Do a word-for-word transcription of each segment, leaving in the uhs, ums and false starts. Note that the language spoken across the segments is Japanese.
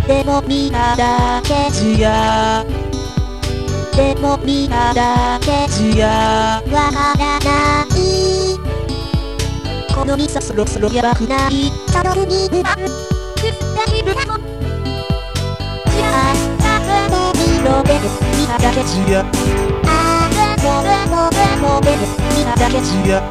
でも皆だけじやでも皆だけじやわからないこの店そろそろやばくないたどるにうまくくっているかもじゃあでも見ろべる皆だけじやあでもでもでもべる皆だけじや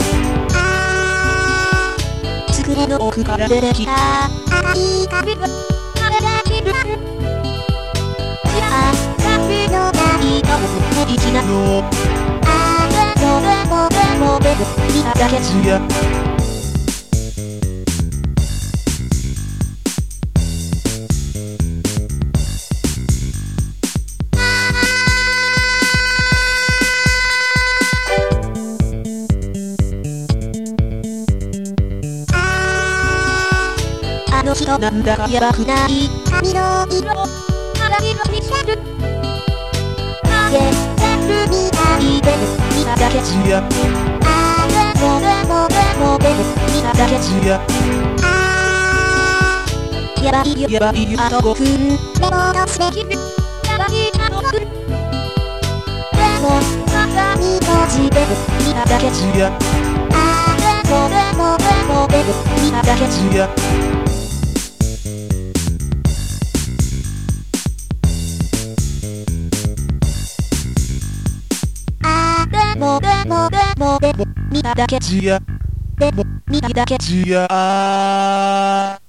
机の奥から出てきた赤い髪はあれできるじゃあ髪のないと無敵なのあでもでもでもべる皆だけじやあの人なんだかやばくない髪の色肌色にしてる投げてるみたいで皆だけじやあでもでもでもでも皆だけじややばいよやばいよあとごふんでもどうすできるやばいあとごふんでも鏡閉じてる皆だけじやあでもでもでもでも皆だけじやでもでもでもでも皆だけじやでも皆だけじや